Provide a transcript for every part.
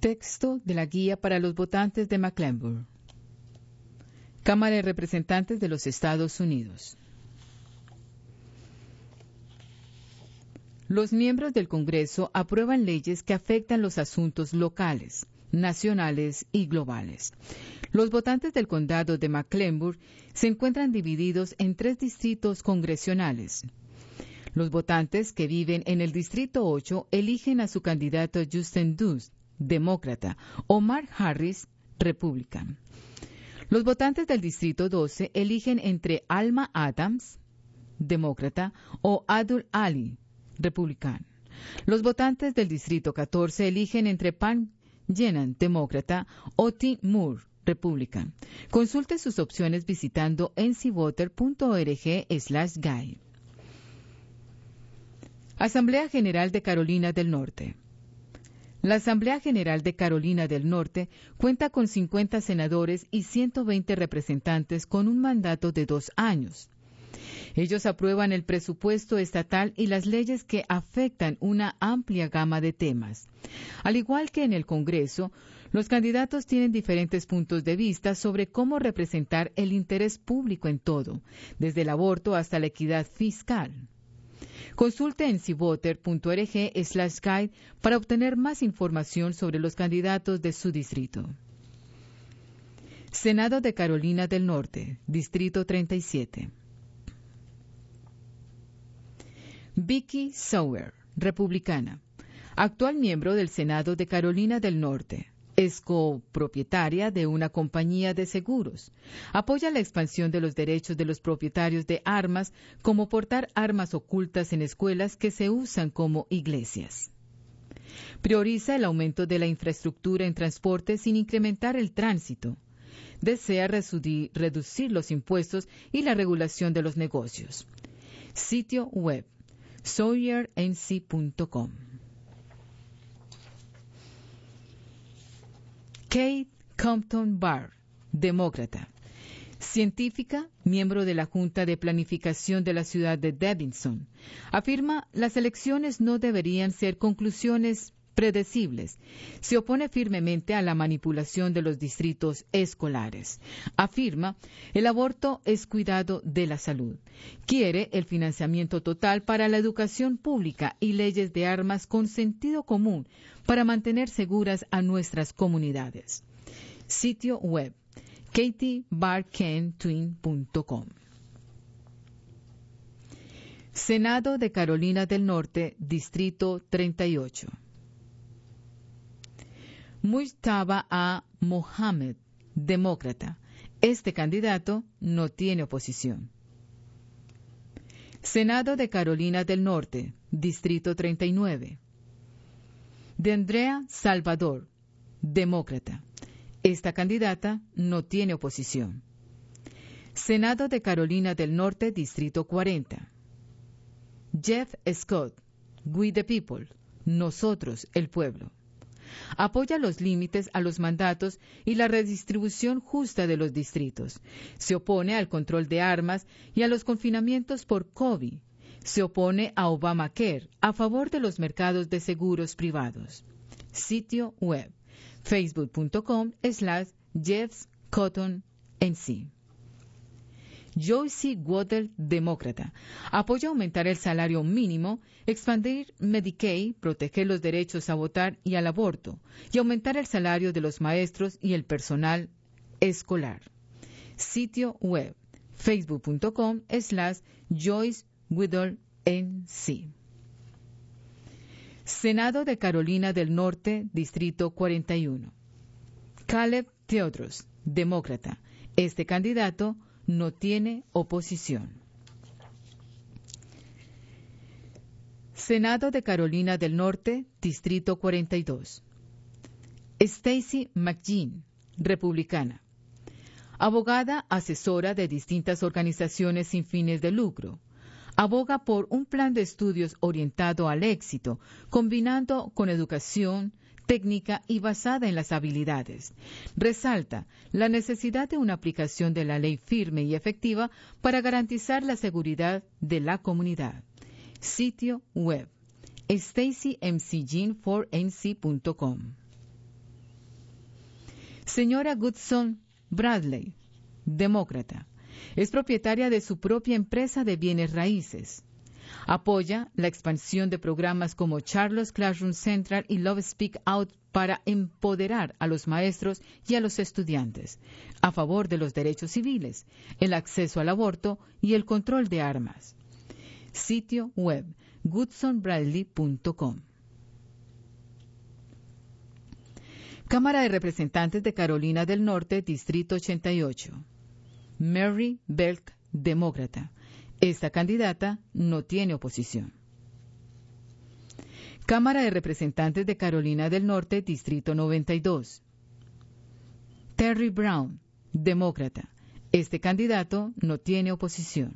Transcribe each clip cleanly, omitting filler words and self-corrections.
Texto de la guía para los votantes de Mecklenburg. Cámara de Representantes de los Estados Unidos. Los miembros del Congreso aprueban leyes que afectan los asuntos locales, nacionales y globales. Los votantes del condado de Mecklenburg se encuentran divididos en 3 distritos congresionales. Los votantes que viven en el Distrito 8 eligen a su candidato Justin Dust, demócrata, o Mark Harris, republicano. Los votantes del Distrito 12 eligen entre Alma Adams, demócrata, o Abdul Ali, republicano. Los votantes del Distrito 14 eligen entre Pam Jenan, demócrata, o Tim Moore, republicano. Consulte sus opciones visitando ncvoter.org/guide. Asamblea General de Carolina del Norte. La Asamblea General de Carolina del Norte cuenta con 50 senadores y 120 representantes con un mandato de 2 años. Ellos aprueban el presupuesto estatal y las leyes que afectan una amplia gama de temas. Al igual que en el Congreso, los candidatos tienen diferentes puntos de vista sobre cómo representar el interés público en todo, desde el aborto hasta la equidad fiscal. Consulte ncvoter.org/guide para obtener más información sobre los candidatos de su distrito. Senado de Carolina del Norte, Distrito 37. Vicki Sauer, republicana, actual miembro del Senado de Carolina del Norte. Es copropietaria de una compañía de seguros. Apoya la expansión de los derechos de los propietarios de armas, como portar armas ocultas en escuelas que se usan como iglesias. Prioriza el aumento de la infraestructura en transporte sin incrementar el tránsito. Desea reducir los impuestos y la regulación de los negocios. Sitio web: sawyernc.com. Kate Compton Barr, demócrata. Científica, miembro de la Junta de Planificación de la ciudad de Davidson, afirma las elecciones no deberían ser conclusiones predecibles. Se opone firmemente a la manipulación de los distritos escolares. Afirma, el aborto es cuidado de la salud. Quiere el financiamiento total para la educación pública y leyes de armas con sentido común para mantener seguras a nuestras comunidades. Sitio web: katiebarkentwin.com. Senado de Carolina del Norte, Distrito 38. Mujtaba A. Mohammed, demócrata. Este candidato no tiene oposición. Senado de Carolina del Norte, Distrito 39. De Andrea Salvador, demócrata. Esta candidata no tiene oposición. Senado de Carolina del Norte, Distrito 40. Jeff Scott, We the People, nosotros el pueblo. Apoya los límites a los mandatos y la redistribución justa de los distritos. Se opone al control de armas y a los confinamientos por COVID. Se opone a Obamacare, a favor de los mercados de seguros privados. Sitio web: facebook.com/JeffCottonNC. Joyce Waddell, demócrata. Apoya aumentar el salario mínimo, expandir Medicaid, proteger los derechos a votar y al aborto, y aumentar el salario de los maestros y el personal escolar. Sitio web: facebook.com/JoyceWaddellNC. Senado de Carolina del Norte, Distrito 41. Caleb Theodros, demócrata. Este candidato no tiene oposición. Senado de Carolina del Norte, Distrito 42. Stacey McGinn, republicana. Abogada asesora de distintas organizaciones sin fines de lucro. Aboga por un plan de estudios orientado al éxito, combinando con educación, técnica y basada en las habilidades. Resalta la necesidad de una aplicación de la ley firme y efectiva para garantizar la seguridad de la comunidad. Sitio web: StaceyMcGinn4NC.com. Señora Goodson Bradley, demócrata. Es propietaria de su propia empresa de bienes raíces. Apoya la expansión de programas como Charlos Classroom Central y Love Speak Out para empoderar a los maestros y a los estudiantes, a favor de los derechos civiles, el acceso al aborto y el control de armas. Sitio web goodsonbradley.com. Cámara de Representantes de Carolina del Norte, Distrito 88. Mary Belk, demócrata. Esta candidata no tiene oposición. Cámara de Representantes de Carolina del Norte, Distrito 92. Terry Brown, demócrata. Este candidato no tiene oposición.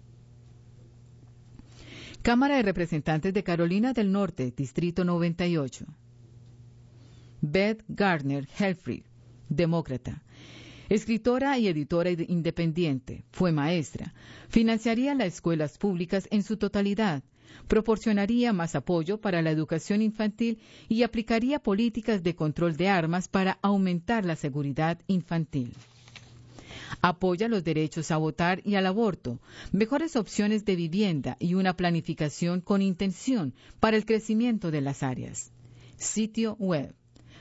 Cámara de Representantes de Carolina del Norte, Distrito 98. Beth Gardner Helfrich, demócrata. Escritora y editora independiente, fue maestra, financiaría las escuelas públicas en su totalidad, proporcionaría más apoyo para la educación infantil y aplicaría políticas de control de armas para aumentar la seguridad infantil. Apoya los derechos a votar y al aborto, mejores opciones de vivienda y una planificación con intención para el crecimiento de las áreas. Sitio web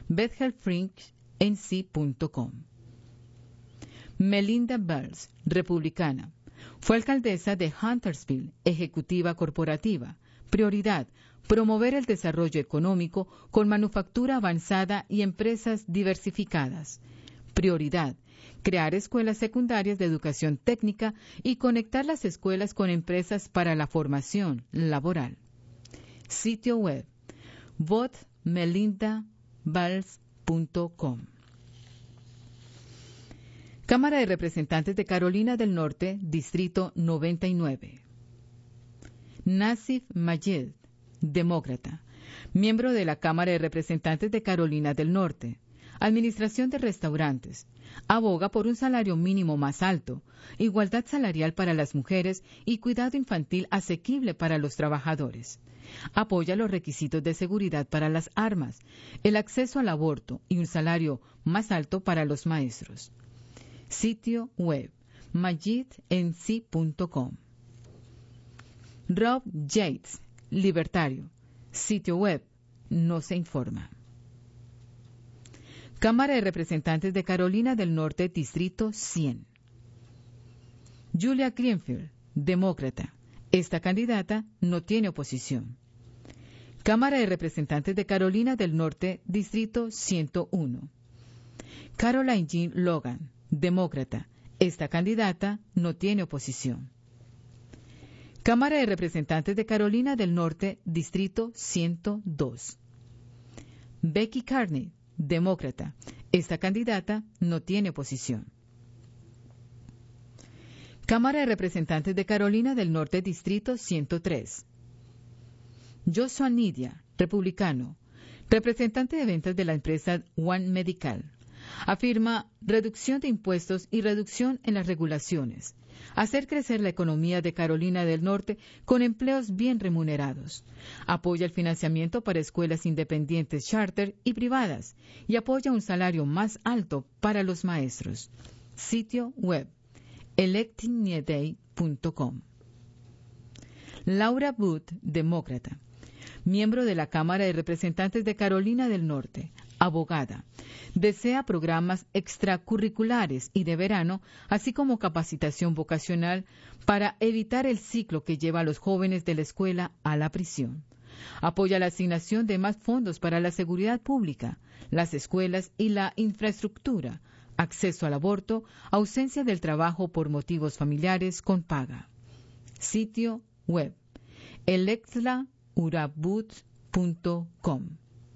bethelfrinchnc.com. Melinda Bells, republicana. Fue alcaldesa de Huntersville, ejecutiva corporativa. Prioridad: promover el desarrollo económico con manufactura avanzada y empresas diversificadas. Prioridad: crear escuelas secundarias de educación técnica y conectar las escuelas con empresas para la formación laboral. Sitio web votemelindabells.com. Cámara de Representantes de Carolina del Norte, Distrito 99. Nasif Majed, demócrata. Miembro de la Cámara de Representantes de Carolina del Norte. Administración de restaurantes. Aboga por un salario mínimo más alto, igualdad salarial para las mujeres y cuidado infantil asequible para los trabajadores. Apoya los requisitos de seguridad para las armas, el acceso al aborto y un salario más alto para los maestros. Sitio web majidnc.com. Rob Yates, libertario. Sitio web no se informa. Cámara de Representantes de Carolina del Norte, Distrito 100. Julia Greenfield, demócrata. Esta candidata no tiene oposición. Cámara de Representantes de Carolina del Norte, Distrito 101. Caroline Jean Logan, demócrata. Esta candidata no tiene oposición. Cámara de Representantes de Carolina del Norte, Distrito 102. Becky Carney, demócrata. Esta candidata no tiene oposición. Cámara de Representantes de Carolina del Norte, Distrito 103. Joshua Nidia, republicano. Representante de ventas de la empresa One Medical. Afirma reducción de impuestos y reducción en las regulaciones. Hacer crecer la economía de Carolina del Norte con empleos bien remunerados. Apoya el financiamiento para escuelas independientes charter y privadas y apoya un salario más alto para los maestros. Sitio web electingneday.com. Laura Booth, demócrata. Miembro de la Cámara de Representantes de Carolina del Norte. Abogada. Desea programas extracurriculares y de verano, así como capacitación vocacional para evitar el ciclo que lleva a los jóvenes de la escuela a la prisión. Apoya la asignación de más fondos para la seguridad pública, las escuelas y la infraestructura, acceso al aborto, ausencia del trabajo por motivos familiares con paga. Sitio web electlaurabut.com.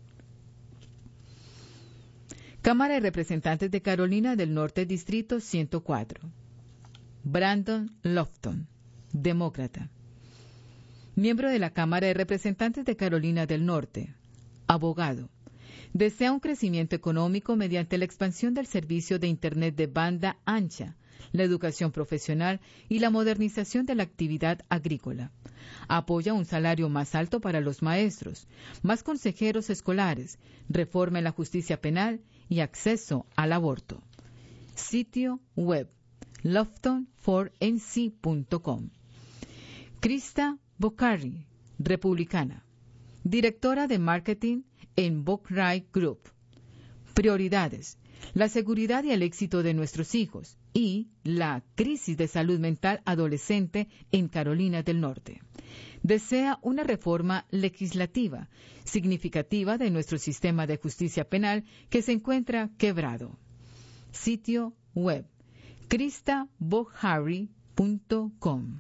Cámara de Representantes de Carolina del Norte, Distrito 104. Brandon Lofton, demócrata. Miembro de la Cámara de Representantes de Carolina del Norte. Abogado. Desea un crecimiento económico mediante la expansión del servicio de Internet de banda ancha, la educación profesional y la modernización de la actividad agrícola. Apoya un salario más alto para los maestros, más consejeros escolares, reforma en la justicia penal y acceso al aborto. Sitio web lofton4nc.com. Krista Bokhari, republicana, directora de marketing en Bokhari Group. Prioridades: la seguridad y el éxito de nuestros hijos y la crisis de salud mental adolescente en Carolina del Norte. Desea una reforma legislativa significativa de nuestro sistema de justicia penal que se encuentra quebrado. Sitio web kristabokhari.com.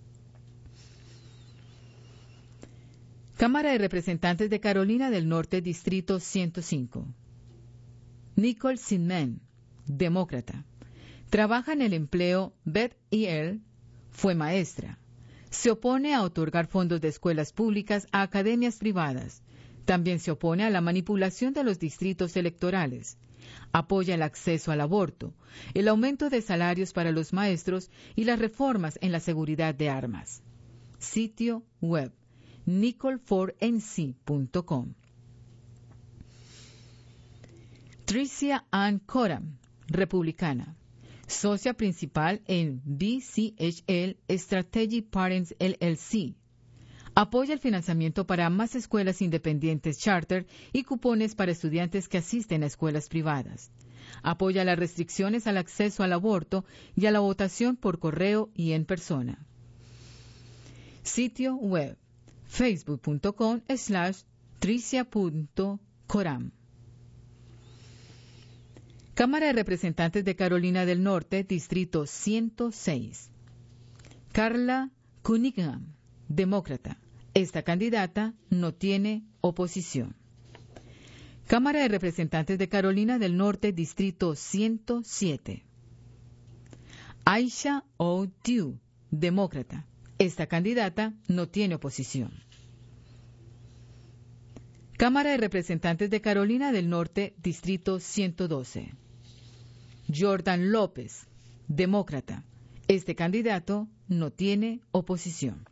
Cámara de Representantes de Carolina del Norte, Distrito 105. Nicole Sinman, demócrata. Trabaja en el empleo. Beth E.L. fue maestra. Se opone a otorgar fondos de escuelas públicas a academias privadas. También se opone a la manipulación de los distritos electorales. Apoya el acceso al aborto, el aumento de salarios para los maestros y las reformas en la seguridad de armas. Sitio web nicole4nc.com. Tricia Ann Coram, republicana. Socia principal en BCHL Strategy Parents LLC. Apoya el financiamiento para más escuelas independientes charter y cupones para estudiantes que asisten a escuelas privadas. Apoya las restricciones al acceso al aborto y a la votación por correo y en persona. Sitio web facebook.com/tricia.coram. Cámara de Representantes de Carolina del Norte, Distrito 106. Carla Cunningham, demócrata. Esta candidata no tiene oposición. Cámara de Representantes de Carolina del Norte, Distrito 107. Aisha O. Dew, demócrata. Esta candidata no tiene oposición. Cámara de Representantes de Carolina del Norte, Distrito 112. Jordan López, demócrata. Este candidato no tiene oposición.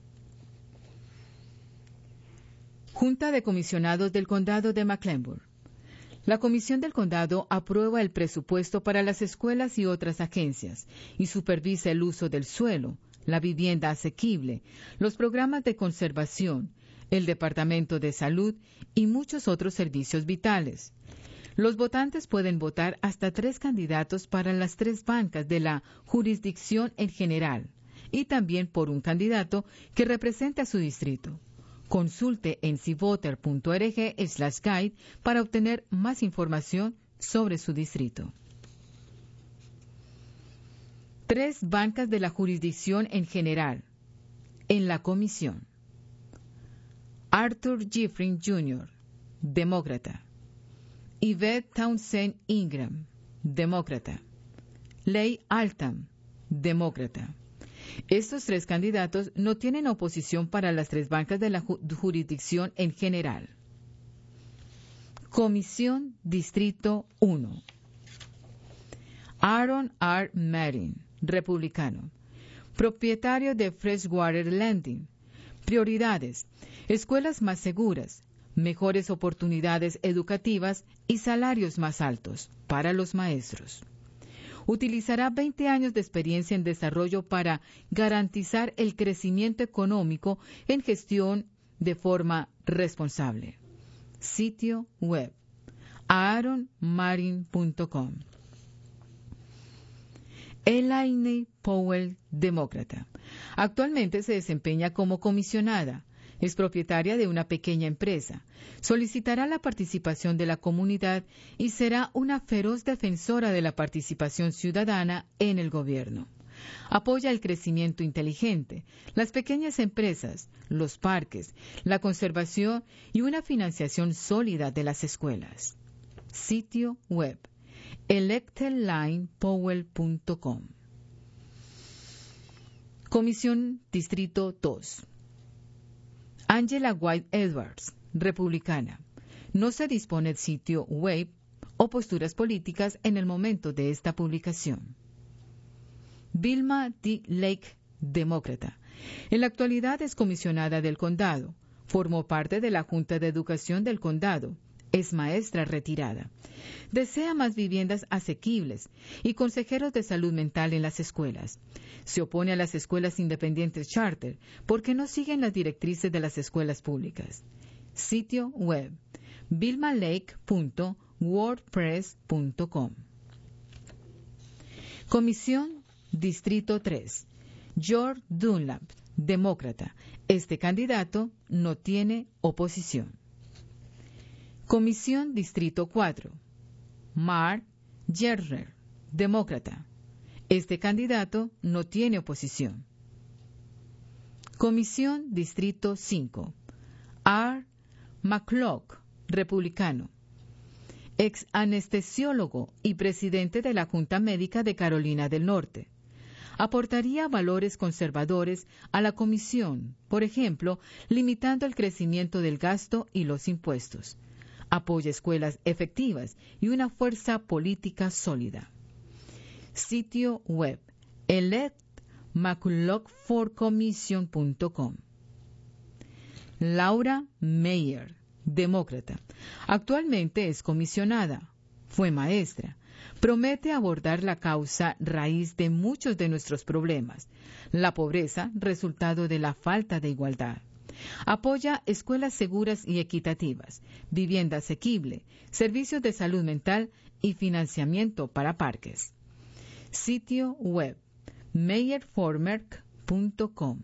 Junta de Comisionados del Condado de Mecklenburg. La Comisión del Condado aprueba el presupuesto para las escuelas y otras agencias y supervisa el uso del suelo, la vivienda asequible, los programas de conservación, el Departamento de Salud y muchos otros servicios vitales. Los votantes pueden votar hasta 3 candidatos para las 3 bancas de la jurisdicción en general y también por un candidato que represente a su distrito. Consulte ncvoter.org/guide para obtener más información sobre su distrito. 3 bancas de la jurisdicción en general. En la comisión: Arthur Giffrin Jr., demócrata. Yvette Townsend Ingram, demócrata. Leigh Altam, demócrata. Estos 3 candidatos no tienen oposición para las 3 bancas de la jurisdicción en general. Comisión Distrito 1. Aaron R. Marin, republicano. Propietario de Freshwater Landing. Prioridades: escuelas más seguras, mejores oportunidades educativas y salarios más altos para los maestros. Utilizará 20 años de experiencia en desarrollo para garantizar el crecimiento económico en gestión de forma responsable. Sitio web aaronmarin.com. Elaine Powell, demócrata. Actualmente se desempeña como comisionada. Es propietaria de una pequeña empresa. Solicitará la participación de la comunidad y será una feroz defensora de la participación ciudadana en el gobierno. Apoya el crecimiento inteligente, las pequeñas empresas, los parques, la conservación y una financiación sólida de las escuelas. Sitio web electedlinepowell.com. Comisión Distrito 2. Angela White Edwards, republicana. No se dispone de sitio web o posturas políticas en el momento de esta publicación. Vilma D. Lake, demócrata. En la actualidad es comisionada del condado. Formó parte de la Junta de Educación del condado es maestra retirada. Desea más viviendas asequibles y consejeros de salud mental en las escuelas. Se opone a las escuelas independientes charter porque no siguen las directrices de las escuelas públicas. Sitio web: vilmalake.wordpress.com. Comisión Distrito 3. George Dunlap, demócrata. Este candidato no tiene oposición. Comisión Distrito 4. Mark Yerner, demócrata. Este candidato no tiene oposición. Comisión Distrito 5. R. McClock, republicano. Ex anestesiólogo y presidente de la Junta Médica de Carolina del Norte. Aportaría valores conservadores a la comisión, por ejemplo, limitando el crecimiento del gasto y los impuestos. Apoya escuelas efectivas y una fuerza política sólida. Sitio web: electmccullochforcommission.com. Laura Mayer, demócrata. Actualmente es comisionada. Fue maestra. Promete abordar la causa raíz de muchos de nuestros problemas, la pobreza, resultado de la falta de igualdad. Apoya escuelas seguras y equitativas, vivienda asequible, servicios de salud mental y financiamiento para parques. Sitio web: meyerformerk.com.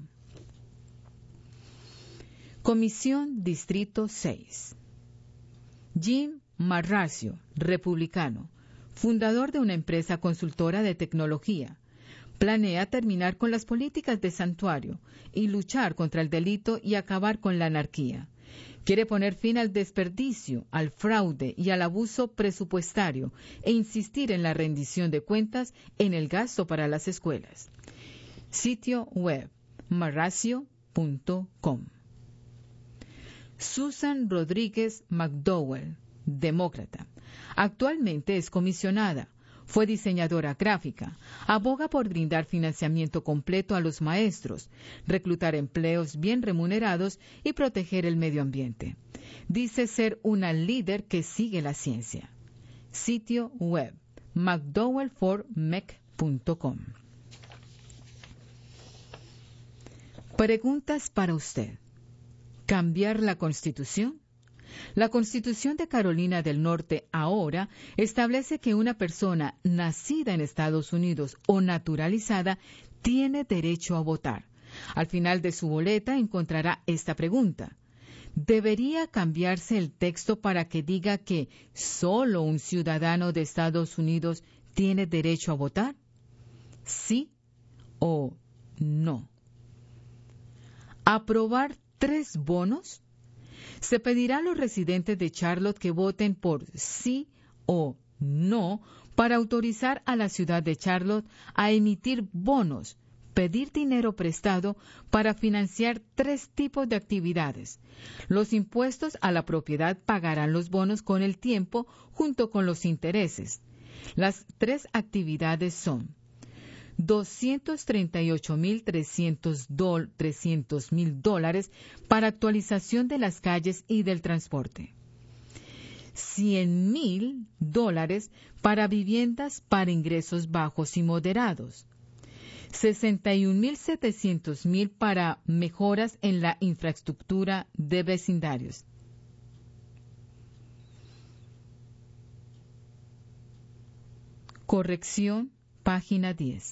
Comisión Distrito 6. Jim Marracio, republicano, fundador de una empresa consultora de tecnología. Planea terminar con las políticas de santuario y luchar contra el delito y acabar con la anarquía. Quiere poner fin al desperdicio, al fraude y al abuso presupuestario e insistir en la rendición de cuentas en el gasto para las escuelas. Sitio web: marracio.com. Susan Rodríguez McDowell, demócrata. Actualmente es comisionada. Fue diseñadora gráfica. Aboga por brindar financiamiento completo a los maestros, reclutar empleos bien remunerados y proteger el medio ambiente. Dice ser una líder que sigue la ciencia. Sitio web: mcdowellformec.com. Preguntas para usted. ¿Cambiar la Constitución? La Constitución de Carolina del Norte ahora establece que una persona nacida en Estados Unidos o naturalizada tiene derecho a votar. Al final de su boleta encontrará esta pregunta: ¿debería cambiarse el texto para que diga que solo un ciudadano de Estados Unidos tiene derecho a votar? ¿Sí o no? ¿Aprobar 3 bonos? Se pedirá a los residentes de Charlotte que voten por sí o no para autorizar a la ciudad de Charlotte a emitir bonos, pedir dinero prestado para financiar 3 tipos de actividades. Los impuestos a la propiedad pagarán los bonos con el tiempo junto con los intereses. Las 3 actividades son $238,300 para actualización de las calles y del transporte. $100,000 para viviendas para ingresos bajos y moderados. $61,700,000 para mejoras en la infraestructura de vecindarios. Corrección, página 10.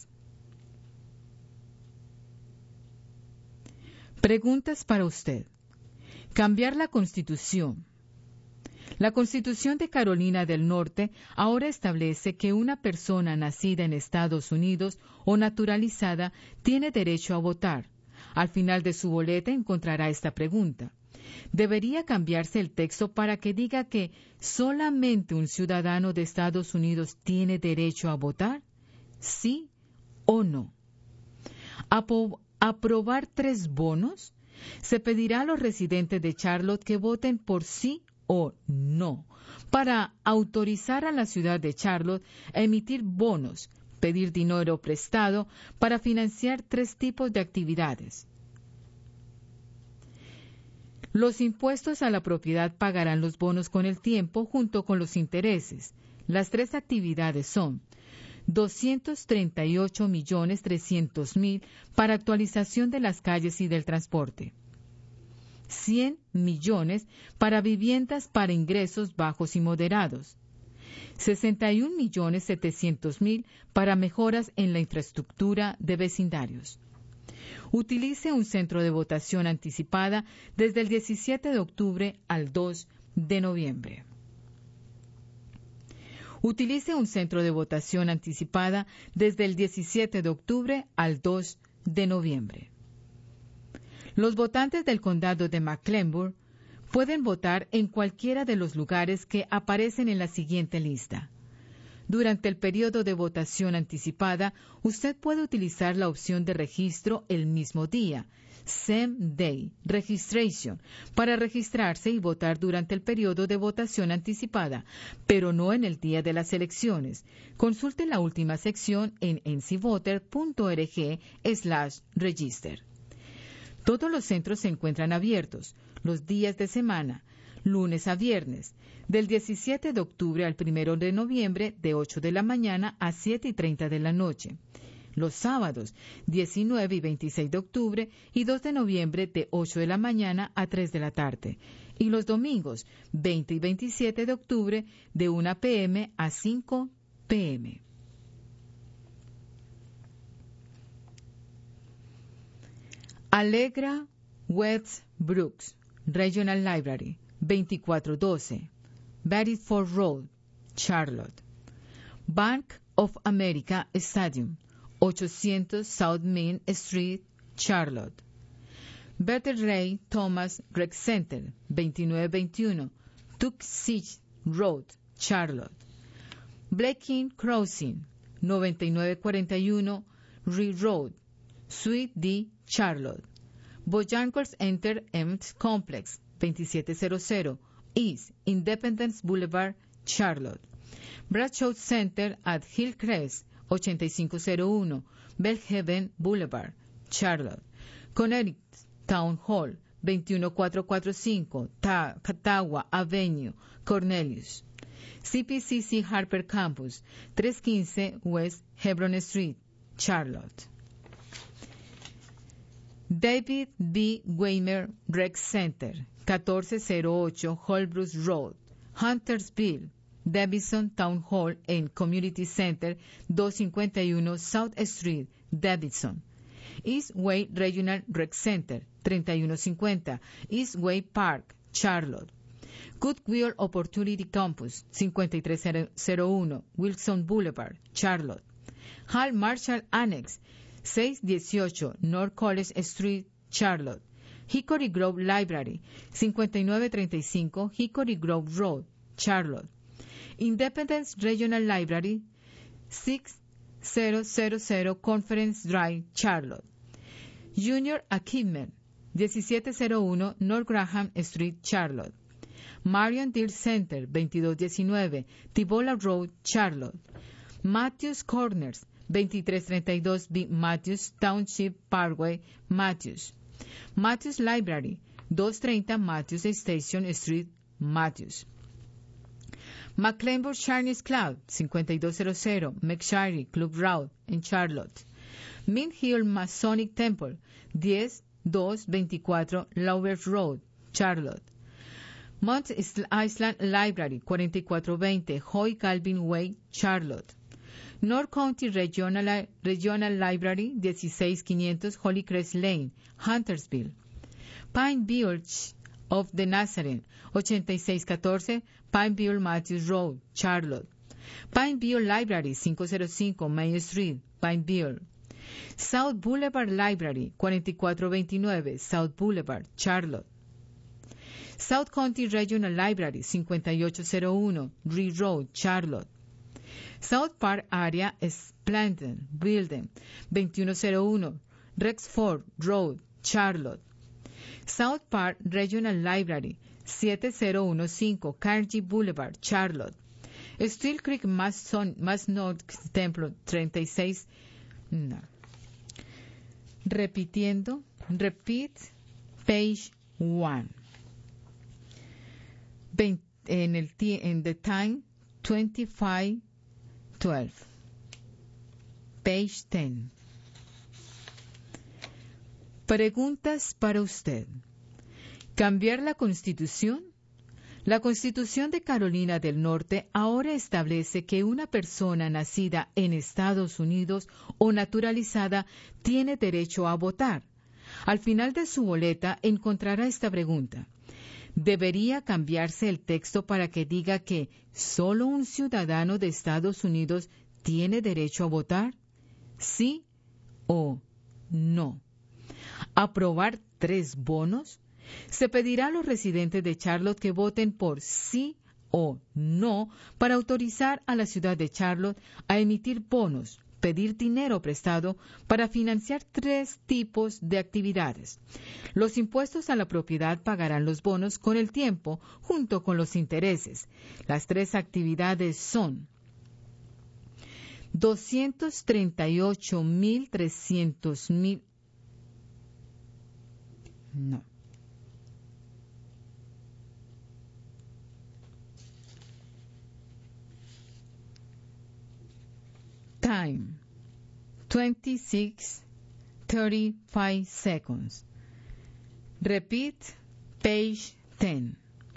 Preguntas para usted. Cambiar la Constitución. La Constitución de Carolina del Norte ahora establece que una persona nacida en Estados Unidos o naturalizada tiene derecho a votar. Al final de su boleta encontrará esta pregunta: ¿debería cambiarse el texto para que diga que solamente un ciudadano de Estados Unidos tiene derecho a votar? ¿Sí o no? ¿Aprobar 3 bonos? Se pedirá a los residentes de Charlotte que voten por sí o no para autorizar a la ciudad de Charlotte a emitir bonos, pedir dinero prestado para financiar 3 tipos de actividades. Los impuestos a la propiedad pagarán los bonos con el tiempo junto con los intereses. Las tres actividades son 238.300.000 para actualización de las calles y del transporte, 100 millones para viviendas para ingresos bajos y moderados, 61.700.000 para mejoras en la infraestructura de vecindarios. Utilice un centro de votación anticipada desde el 17 de octubre al 2 de noviembre. Utilice un centro de votación anticipada desde el 17 de octubre al 2 de noviembre. Los votantes del condado de Mecklenburg pueden votar en cualquiera de los lugares que aparecen en la siguiente lista. Durante el periodo de votación anticipada, usted puede utilizar la opción de registro el mismo día, Same Day Registration, para registrarse y votar durante el periodo de votación anticipada, pero no en el día de las elecciones. Consulte la última sección en ncvoter.org/register. Todos los centros se encuentran abiertos los días de semana, lunes a viernes, del 17 de octubre al 1 de noviembre, de 8 de la mañana a 7:30 de la noche. Los sábados, 19 y 26 de octubre y 2 de noviembre, de 8 de la mañana a 3 de la tarde. Y los domingos, 20 y 27 de octubre, de 1 p.m. a 5 p.m. Allegra West Brooks Regional Library, 2412, Bedford Road, Charlotte. Bank of America Stadium, 800 South Main Street, Charlotte. Bertha Ray Thomas Rec Center, 2921, Tucksidge Road, Charlotte. Blaking Crossing, 9941, Ree Road, Suite D, Charlotte. Bojangles Entertainment Complex, 2700, East Independence Boulevard, Charlotte. Bradshaw Center at Hillcrest, 8501, Belhaven Boulevard, Charlotte. Connecticut Town Hall, 21445, Catawba Avenue, Cornelius. CPCC Harper Campus, 315 West Hebron Street, Charlotte. David B. Weimer Rec Center, 1408 Holbrook Road, Huntersville. Davidson Town Hall and Community Center, 251 South Street, Davidson. Eastway Regional Rec Center, 3150 Eastway Park, Charlotte. Goodwill Opportunity Campus, 5301 Wilson Boulevard, Charlotte. Hall Marshall Annex, 618 North College Street, Charlotte. Hickory Grove Library, 5935 Hickory Grove Road, Charlotte. Independence Regional Library, 6000 Conference Drive, Charlotte. Junior Achievement, 1701 North Graham Street, Charlotte. Marion Deal Center, 2219 Tibola Road, Charlotte. Matthews Corners, 2332 B. Matthews Township Parkway, Matthews. Matthews Library, 230 Matthews Station Street, Matthews. Mecklenburg Chinese Club, 5200 McSherry Club Road, en Charlotte. Mint Hill Masonic Temple, 10224 Lowell Road, Charlotte. Mount Island Library, 4420 Hoy Calvin Way, Charlotte. North County Regional Library, 16500 Holy Crest Lane, Huntersville. Pineville of the Nazarene, 8614 Pineville Matthews Road, Charlotte. Pineville Library, 505 Main Street, Pineville. South Boulevard Library, 4429 South Boulevard, Charlotte. South County Regional Library, 5801 Ree Road, Charlotte. South Park Area Splendid Building, 2101 Rexford Road, Charlotte. South Park Regional Library, 7015 Carnegie Boulevard, Charlotte. Steel Creek Masonic Temple, 36. No. Repeat page 1. en the time 2512. Page 10. Preguntas para usted. ¿Cambiar la Constitución? La Constitución de Carolina del Norte ahora establece que una persona nacida en Estados Unidos o naturalizada tiene derecho a votar. Al final de su boleta encontrará esta pregunta. ¿Debería cambiarse el texto para que diga que solo un ciudadano de Estados Unidos tiene derecho a votar? ¿Sí o no? ¿Aprobar 3 bonos? Se pedirá a los residentes de Charlotte que voten por sí o no para autorizar a la ciudad de Charlotte a emitir bonos, pedir dinero prestado para financiar 3 tipos de actividades. Los impuestos a la propiedad pagarán los bonos con el tiempo junto con los intereses. Las 3 actividades son $238,300,000. No. Time 26:35 seconds. Repeat page 10.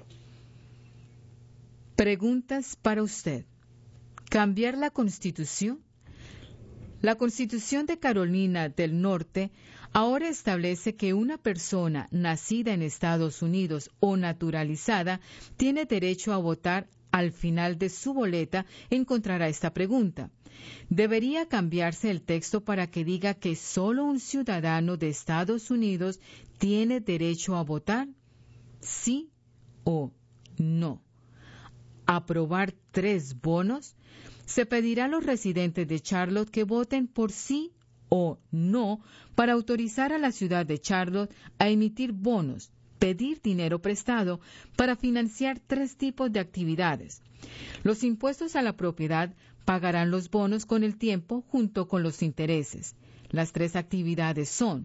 Preguntas para usted. ¿Cambiar la Constitución? La Constitución de Carolina del Norte ahora establece que una persona nacida en Estados Unidos o naturalizada tiene derecho a votar. Al final de su boleta encontrará esta pregunta. ¿Debería cambiarse el texto para que diga que solo un ciudadano de Estados Unidos tiene derecho a votar? ¿Sí o no? ¿Aprobar 3 bonos? Se pedirá a los residentes de Charlotte que voten por sí o no para autorizar a la ciudad de Charlotte a emitir bonos, pedir dinero prestado para financiar 3 tipos de actividades. Los impuestos a la propiedad pagarán los bonos con el tiempo junto con los intereses. Las 3 actividades son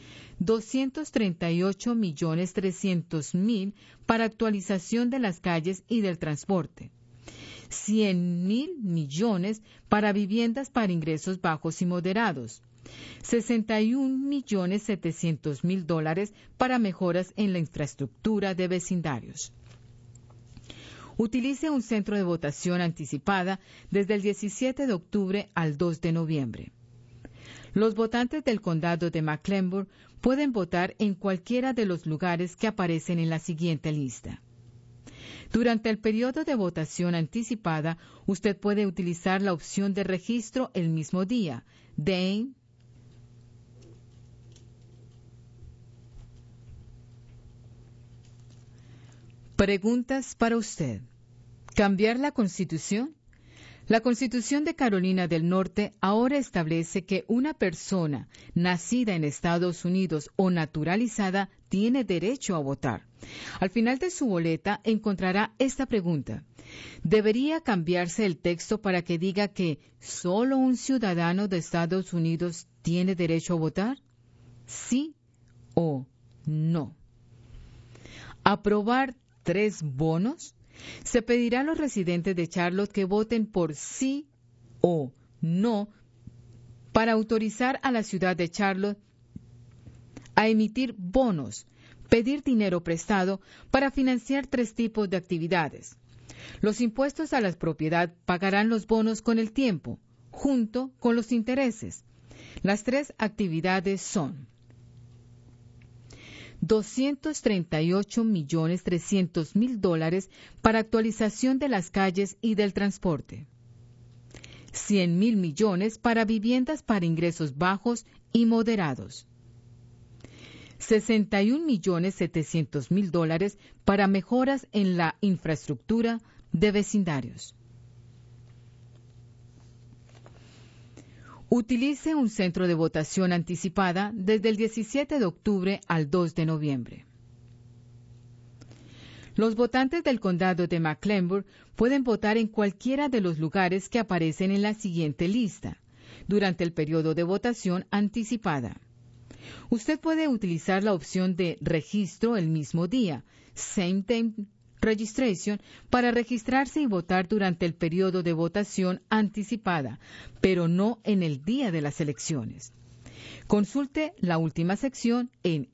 $238,300,000 para actualización de las calles y del transporte, $100,000 millones para viviendas para ingresos bajos y moderados, $61,700,000 para mejoras en la infraestructura de vecindarios. Utilice un centro de votación anticipada desde el 17 de octubre al 2 de noviembre. Los votantes del condado de Mecklenburg pueden votar en cualquiera de los lugares que aparecen en la siguiente lista. Durante el periodo de votación anticipada, usted puede utilizar la opción de registro el mismo día, Dane. Preguntas para usted. ¿Cambiar la Constitución? La Constitución de Carolina del Norte ahora establece que una persona nacida en Estados Unidos o naturalizada tiene derecho a votar. Al final de su boleta encontrará esta pregunta. ¿Debería cambiarse el texto para que diga que solo un ciudadano de Estados Unidos tiene derecho a votar? ¿Sí o no? ¿Aprobar 3 bonos? Se pedirá a los residentes de Charlotte que voten por sí o no para autorizar a la ciudad de Charlotte a emitir bonos, pedir dinero prestado para financiar 3 tipos de actividades. Los impuestos a la propiedad pagarán los bonos con el tiempo, junto con los intereses. Las 3 actividades son $238,300,000 para actualización de las calles y del transporte, $100,000 millones para viviendas para ingresos bajos y moderados, $61,700,000 para mejoras en la infraestructura de vecindarios. Utilice un centro de votación anticipada desde el 17 de octubre al 2 de noviembre. Los votantes del condado de Mecklenburg pueden votar en cualquiera de los lugares que aparecen en la siguiente lista durante el periodo de votación anticipada. Usted puede utilizar la opción de registro el mismo día, Same Day registration para registrarse y votar durante el periodo de votación anticipada, pero no en el día de las elecciones. Consulte la última sección en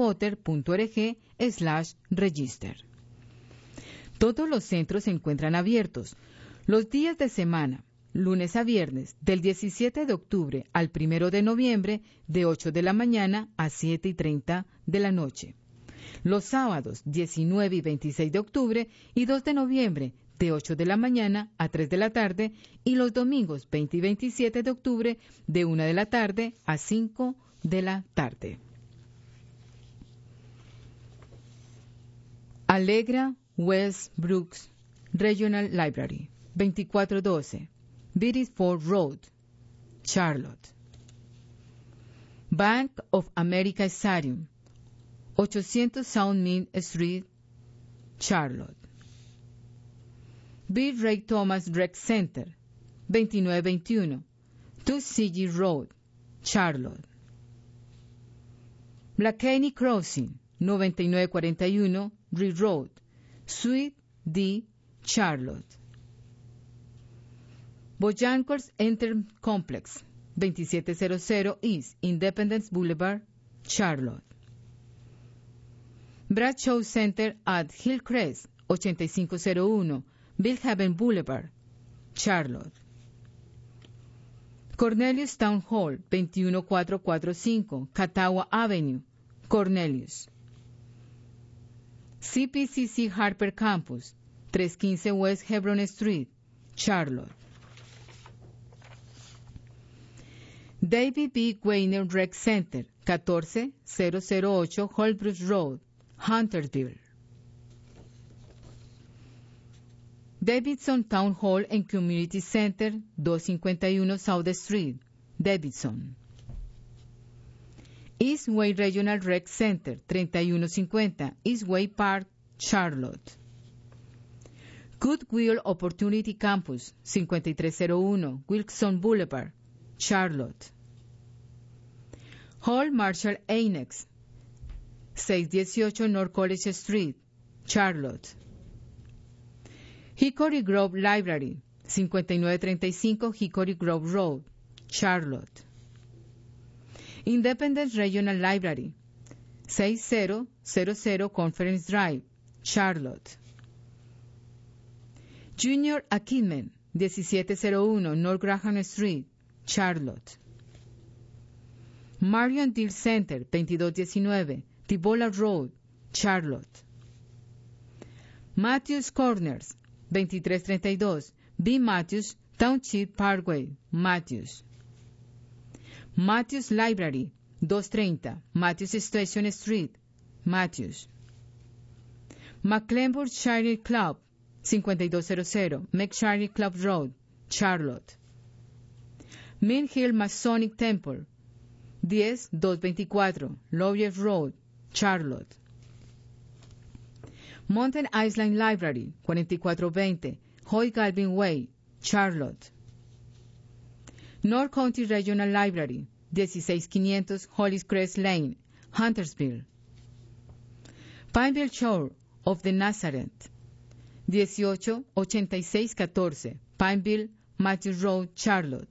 ncvoter.org/register. Todos los centros se encuentran abiertos. Los días de semana, lunes a viernes, del 17 de octubre al 1 de noviembre, de 8 de la mañana a 7:30 de la noche. Los sábados, 19 y 26 de octubre y 2 de noviembre, de 8 de la mañana a 3 de la tarde, y los domingos, 20 y 27 de octubre, de 1 de la tarde a 5 de la tarde. Allegra West Brooks Regional Library, 2412, Beresford Road, Charlotte. Bank of America Stadium, 800 South Main Street, Charlotte. B. Ray Thomas Rec Center, 2921, Tuskegee Road, Charlotte. Blakeney Crossing, 9941, Reed Road, Suite D, Charlotte. Boyancos Enter Complex, 2700 East Independence Boulevard, Charlotte. Bradshaw Center at Hillcrest, 8501, Billhaven Boulevard, Charlotte. Cornelius Town Hall, 21445, Catawba Avenue, Cornelius. CPCC Harper Campus, 315 West Hebron Street, Charlotte. David B. Weiner Rec Center, 14008 Holbrook Road, Huntersville. Davidson Town Hall and Community Center, 251 South Street, Davidson. Eastway Regional Rec Center, 3150 Eastway Park, Charlotte. Goodwill Opportunity Campus, 5301 Wilson Boulevard, Charlotte. Hall Marshall Annex, 618 North College Street, Charlotte. Hickory Grove Library, 5935 Hickory Grove Road, Charlotte. Independence Regional Library, 6000 Conference Drive, Charlotte. Junior Achievement, 1701 North Graham Street, Charlotte. Marion Deal Center, 2219 Tibola Road, Charlotte. Matthews Corners, 2332 B. Matthews Township Parkway, Matthews. Matthews Library, 230 Matthews Station Street, Matthews. Mecklenburg Shire Club, 5200 McShire Club Road, Charlotte. Mill Hill Masonic Temple, 10224 Lawyer Road, Charlotte. Mountain Island Library, 4420 Hoy Galvin Way, Charlotte. North County Regional Library, 16500 Holy Crest Lane, Huntersville. Pineville Church of the Nazareth, 188614 Pineville, Matthews Road, Charlotte.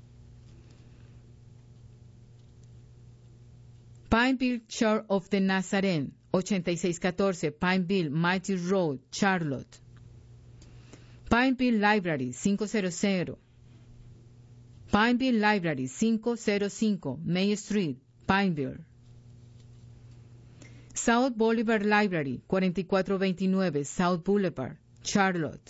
Pineville Church of the Nazarene, 8614 Pineville, Matthews Road, Charlotte. Pineville Library, 500 Pineville Library, 505 Main Street, Pineville. South Boulevard Library, 4429 South Boulevard, Charlotte.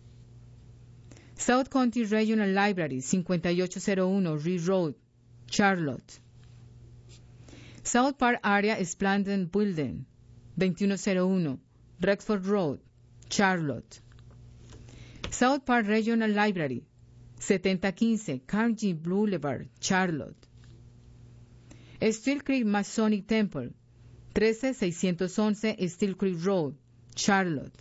South County Regional Library, 5801 Reed Road, Charlotte. South Park Area Splendid Building, 2101 Rexford Road, Charlotte. South Park Regional Library, 7015 Carnegie Boulevard, Charlotte. Steel Creek Masonic Temple, 13611 Steel Creek Road, Charlotte.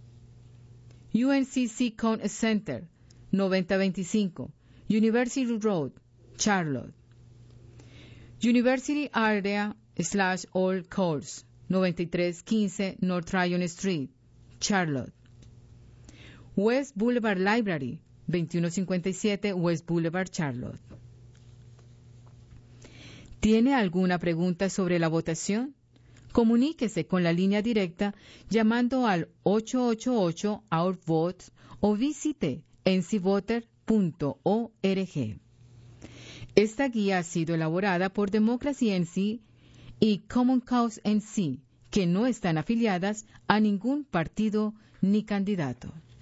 UNCC Con Center, 9025 University Road, Charlotte. University Area / All Course, 9315 North Tryon Street, Charlotte. West Boulevard Library, 2157 West Boulevard, Charlotte. ¿Tiene alguna pregunta sobre la votación? Comuníquese con la línea directa llamando al 888-OUR-VOTE o visite ncvoter.org. Esta guía ha sido elaborada por Democracy NC y Common Cause NC, que no están afiliadas a ningún partido ni candidato.